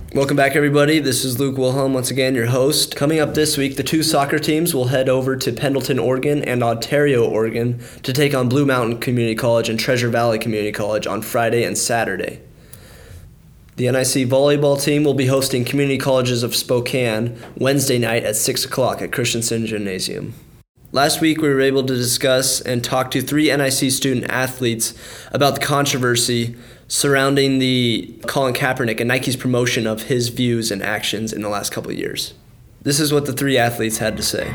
Welcome back, everybody. This is Luke Wilhelm, once again, your host. Coming up this week, the two soccer teams will head over to Pendleton, Oregon and Ontario, Oregon to take on Blue Mountain Community College and Treasure Valley Community College on Friday and Saturday. The NIC volleyball team will be hosting Community Colleges of Spokane Wednesday night at 6 o'clock at Christensen Gymnasium. Last week, we were able to discuss and talk to 3 NIC student athletes about the controversy surrounding the Colin Kaepernick and Nike's promotion of his views and actions in the last couple of years. This is what the 3 athletes had to say.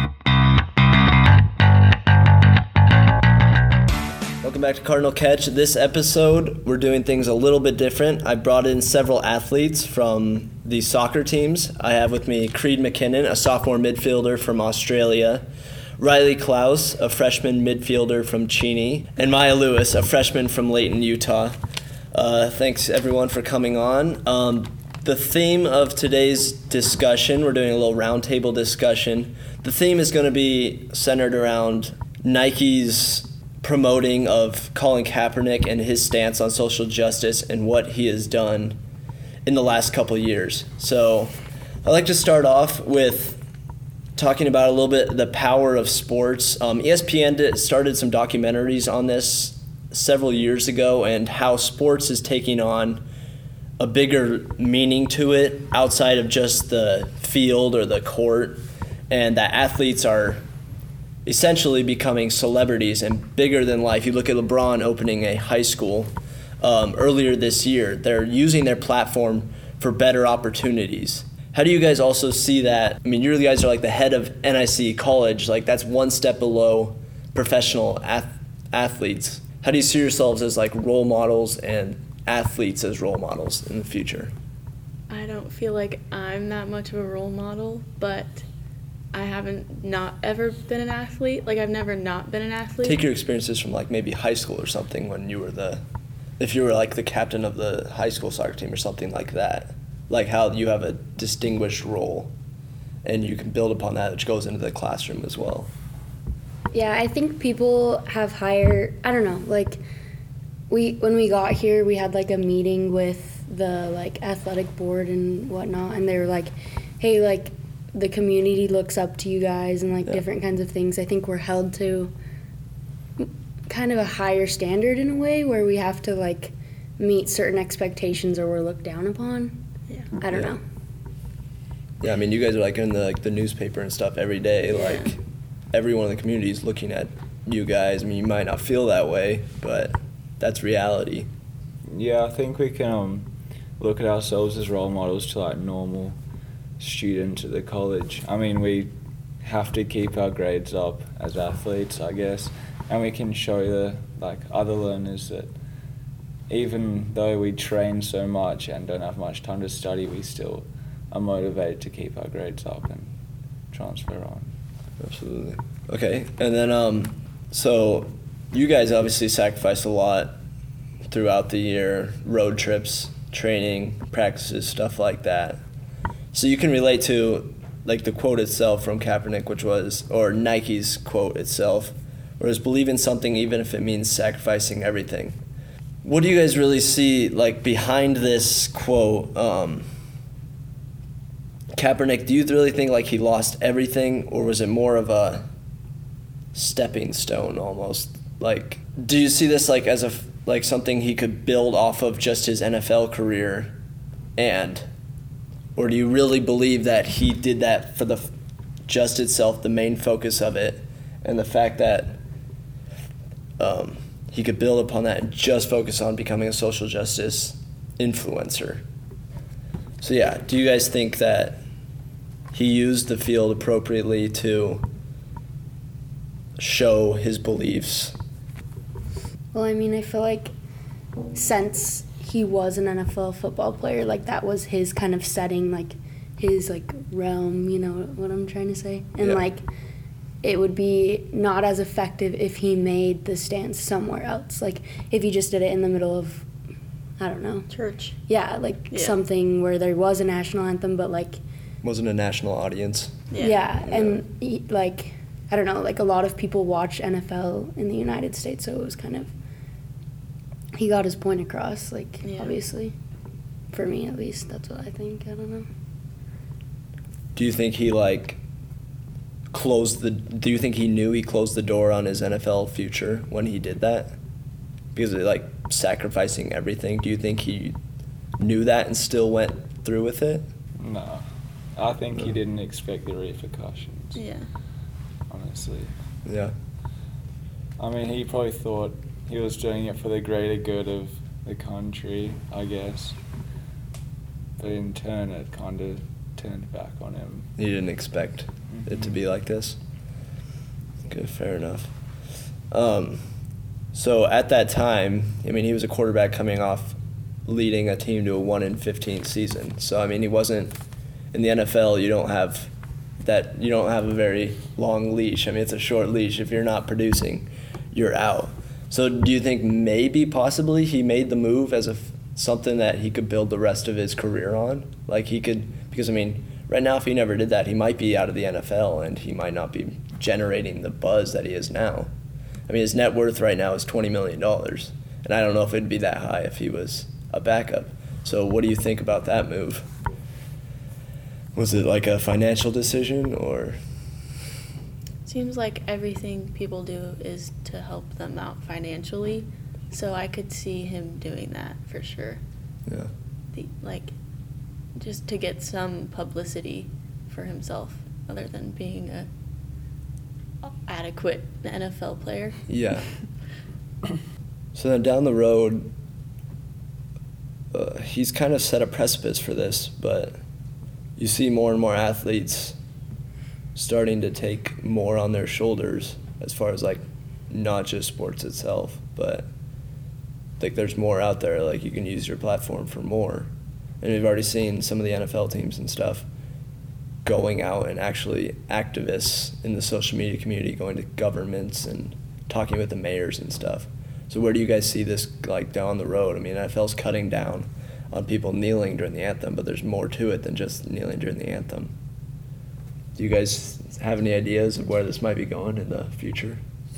Welcome back to Cardinal Catch. This episode, we're doing things a little bit different. I brought in several athletes from the soccer teams. I have with me Creed McKinnon, a sophomore midfielder from Australia, Riley Klaus, a freshman midfielder from Cheney, and Maya Lewis, a freshman from Layton, Utah. Thanks, everyone, for coming on. The theme of today's discussion, we're doing a little roundtable discussion. The theme is going to be centered around Nike's promoting of Colin Kaepernick and his stance on social justice and what he has done in the last couple of years. So I'd like to start off with talking about a little bit the power of sports. ESPN started some documentaries on this several years ago and how sports is taking on a bigger meaning to it outside of just the field or the court, and that athletes are essentially becoming celebrities and bigger than life. You look at LeBron opening a high school earlier this year. They're using their platform for better opportunities. How do you guys also see that? I mean, you guys are like the head of NIC college. Like, that's one step below professional athletes. How do you see yourselves as like role models and athletes as role models in the future? I don't feel like I'm that much of a role model, but I haven't not ever been an athlete. Like, I've never not been an athlete. Take your experiences from like maybe high school or something when you were if you were like the captain of the high school soccer team or something like that. Like how you have a distinguished role and you can build upon that, which goes into the classroom as well. Yeah, I think people have higher, I don't know, like when we got here, we had like a meeting with the like athletic board and whatnot, and they were like, hey, like the community looks up to you guys and like different kinds of things. I think we're held to kind of a higher standard in a way where we have to like meet certain expectations or we're looked down upon. Yeah. I don't know. Yeah, I mean, you guys are like in the newspaper and stuff every day. Like, everyone in the community is looking at you guys. I mean, you might not feel that way, but that's reality. Yeah, I think we can look at ourselves as role models to like normal students at the college. I mean, we have to keep our grades up as athletes, I guess, and we can show the like other learners that even though we train so much and don't have much time to study, we still are motivated to keep our grades up and transfer on. Absolutely. Okay, and then so you guys obviously sacrificed a lot throughout the year, road trips, training, practices, stuff like that. So you can relate to like the quote itself from Kaepernick, which was, or Nike's quote itself, whereas believe in something even if it means sacrificing everything. What do you guys really see like behind this quote? Kaepernick, do you really think like he lost everything, or was it more of a stepping stone almost? Like, do you see this like as like something he could build off of just his NFL career, or do you really believe that he did that for just itself, the main focus of it, and the fact that he could build upon that and just focus on becoming a social justice influencer? So yeah, do you guys think that he used the field appropriately to show his beliefs? Well, I mean, I feel like since he was an NFL football player, like that was his kind of setting, like his like realm, you know what I'm trying to say? And like it would be not as effective if he made the stance somewhere else. Like if he just did it in the middle of, I don't know. Church. Yeah, like something where there was a national anthem, but like wasn't a national audience. Yeah, and like, I don't know, like a lot of people watch NFL in the United States, so it was kind of, he got his point across, like, obviously. For me, at least, that's what I think. I don't know. Do you think he do you think he knew he closed the door on his NFL future when he did that? Because of sacrificing everything. Do you think he knew that and still went through with it? No. I think he didn't expect the repercussions. Yeah. Honestly. Yeah. I mean, he probably thought he was doing it for the greater good of the country, I guess. But in turn, it kind of turned back on him. You didn't expect it to be like this? Okay, fair enough. So at that time, I mean, he was a quarterback coming off leading a team to a 1-15 season. So, I mean, he wasn't in the NFL. You don't have a very long leash. I mean, it's a short leash. If you're not producing, you're out. So do you think maybe possibly he made the move as something that he could build the rest of his career on? Because I mean, right now if he never did that, he might be out of the NFL and he might not be generating the buzz that he is now. I mean, his net worth right now is $20 million, and I don't know if it'd be that high if he was a backup. So what do you think about that move? Was it like a financial decision, or? Seems like everything people do is to help them out financially, so I could see him doing that for sure. Yeah. Just to get some publicity for himself, other than being a adequate NFL player. Yeah. So then down the road, he's kind of set a precipice for this, but you see more and more athletes starting to take more on their shoulders as far as not just sports itself, but there's more out there. You can use your platform for more. And we've already seen some of the NFL teams and stuff going out and actually activists in the social media community going to governments and talking with the mayors and stuff. So where do you guys see this down the road? I mean, NFL's cutting down on people kneeling during the anthem, but there's more to it than just kneeling during the anthem. Do you guys have any ideas of where this might be going in the future?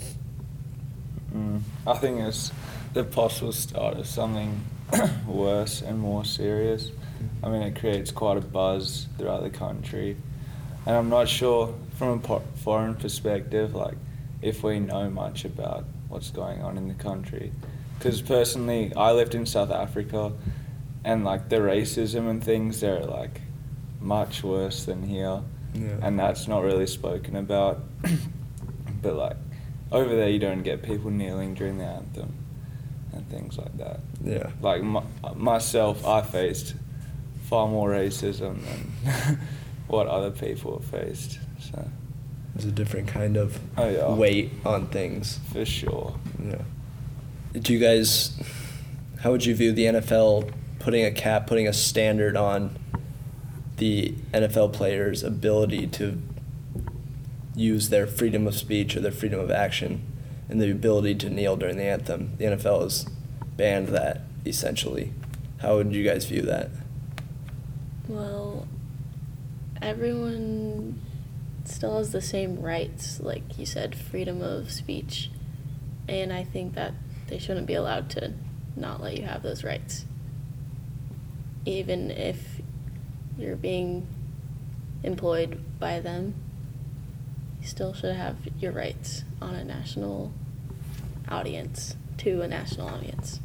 I think it's the possible start of something worse and more serious. I mean, it creates quite a buzz throughout the country. And I'm not sure from a foreign perspective, if we know much about what's going on in the country. Because personally, I lived in South Africa, and the racism and things there are much worse than here. Yeah. And that's not really spoken about. But over there you don't get people kneeling during the anthem and things like that. Yeah. Myself, I faced far more racism than what other people have faced. So There's a different kind of weight on things. For sure. Yeah. How would you view the NFL putting a standard on the NFL players' ability to use their freedom of speech or their freedom of action and the ability to kneel during the anthem? The NFL has banned that, essentially. How would you guys view that? Well, everyone still has the same rights, like you said, freedom of speech. And I think that they shouldn't be allowed to not let you have those rights. Even if you're being employed by them, you still should have your rights on a national audience, to a national audience.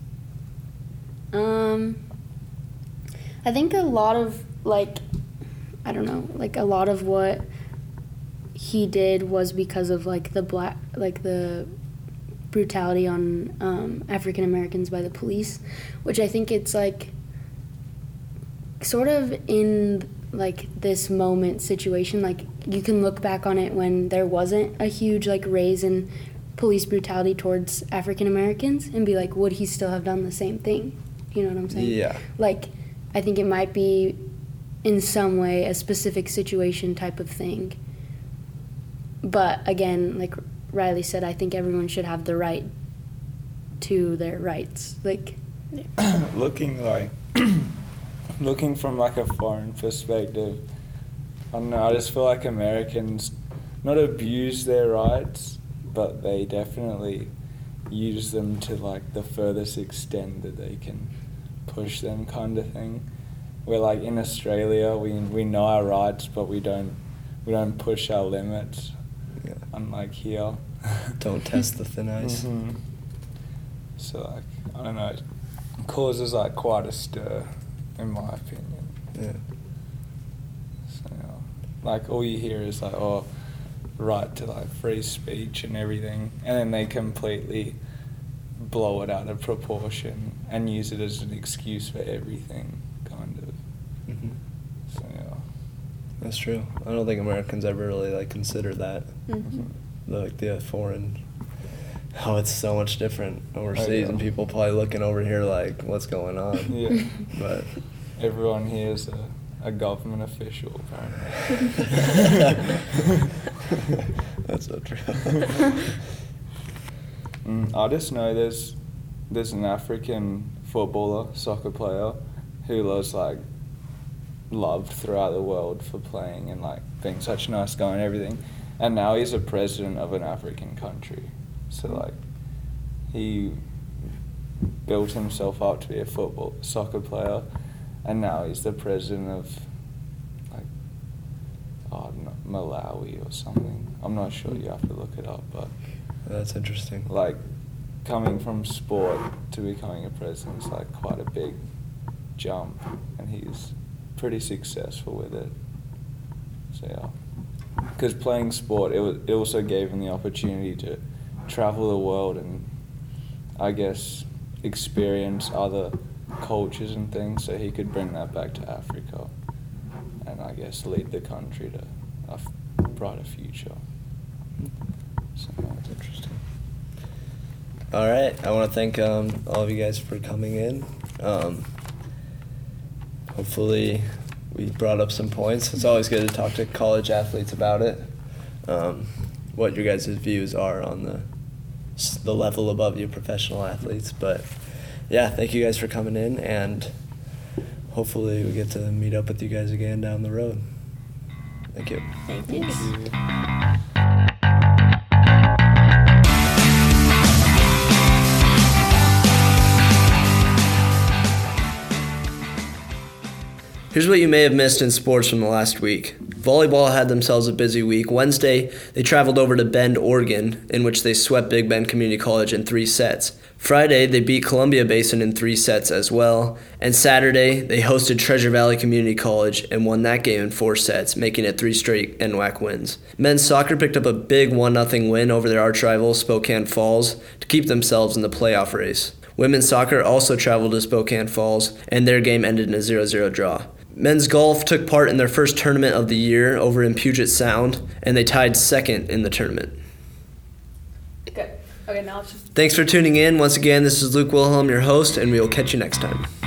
I think a lot of, a lot of what he did was because of, the brutality on African Americans by the police, which I think it's, sort of in, this moment situation. You can look back on it when there wasn't a huge, raise in police brutality towards African Americans and be would he still have done the same thing? You know what I'm saying? Yeah. I think it might be in some way a specific situation type of thing. But again, like Riley said, I think everyone should have the right to their rights. Looking from a foreign perspective, I don't know, I just feel like Americans not abuse their rights, but they definitely use them to the furthest extent that they can push them kind of thing. We're like in Australia, we know our rights, but we don't push our limits. Yeah. Unlike here. Don't test the thin ice. Mm-hmm. So like, I don't know, it causes like quite a stir, in my opinion. Yeah. So, like all you hear is like, oh, right to like free speech and everything, and then they completely blow it out of proportion and use it as an excuse for everything, kind of. Mm-hmm. So yeah. That's true. I don't think Americans ever really like consider that. Mm-hmm. Like the foreign. Oh, it's so much different overseas, yeah. and people probably looking over here like, what's going on? Yeah. But Everyone here is a government official, apparently. that's so true. I just know there's an African footballer, soccer player, who was like loved throughout the world for playing and like being such a nice guy and everything, and now he's a president of an African country. So like, he built himself up to be a soccer player, and now he's the president of like, I don't know, Malawi or something. I'm not sure. You have to look it up, but That's interesting. like, coming from sport to becoming a president is like quite a big jump, and he's pretty successful with it. So yeah, because playing sport, it also gave him the opportunity to travel the world and I guess experience other cultures and things, so he could bring that back to Africa and I guess lead the country to a brighter future. So That's interesting. All right, I want to thank all of you guys for coming in. Hopefully we brought up some points. It's always good to talk to college athletes about it, what your guys' views are on the level above you professional athletes. But yeah, thank you guys for coming in, and hopefully we get to meet up with you guys again down the road. Thank you. Thank you. Here's what you may have missed in sports from the last week. Volleyball had themselves a busy week. Wednesday, they traveled over to Bend, Oregon, in which they swept Big Bend Community College in 3 sets. Friday, they beat Columbia Basin in 3 sets as well. And Saturday, they hosted Treasure Valley Community College and won that game in 4 sets, making it 3 straight NWAC wins. Men's soccer picked up a big 1-0 win over their arch rival, Spokane Falls, to keep themselves in the playoff race. Women's soccer also traveled to Spokane Falls, and their game ended in a 0-0 draw. Men's golf took part in their first tournament of the year over in Puget Sound, and they tied second in the tournament. Good. Okay, now it's just... Thanks for tuning in. Once again, this is Luke Wilhelm, your host, and we will catch you next time.